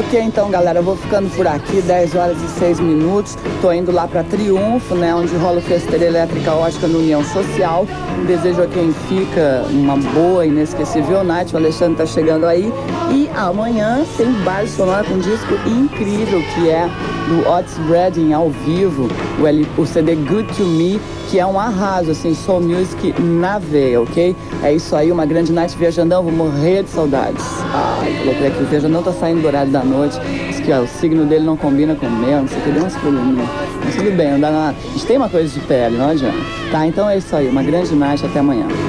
Ok, então, galera, eu vou ficando por aqui, 10 horas e 6 minutos. Tô indo lá pra Triunfo, né, onde rola o Festeira Elétrica Ótica no União Social. Desejo a quem fica uma boa, inesquecível night. O Alexandre tá chegando aí. E amanhã tem Base Sonora com um disco incrível, que é do Otis Redding ao vivo, o CD Good To Me, que é um arraso, assim, soul music na veia, ok? É isso aí, uma grande night. Viajandão, vou morrer de saudades. Ai, coloquei aqui, o Viajandão tá saindo do horário da noite, diz que ó, o signo dele não combina com o meu, não sei o que, deu umas probleminhas. Mas tudo bem, não dá nada. A gente tem uma coisa de pele, não adianta. Tá, então é isso aí, uma grande night, até amanhã.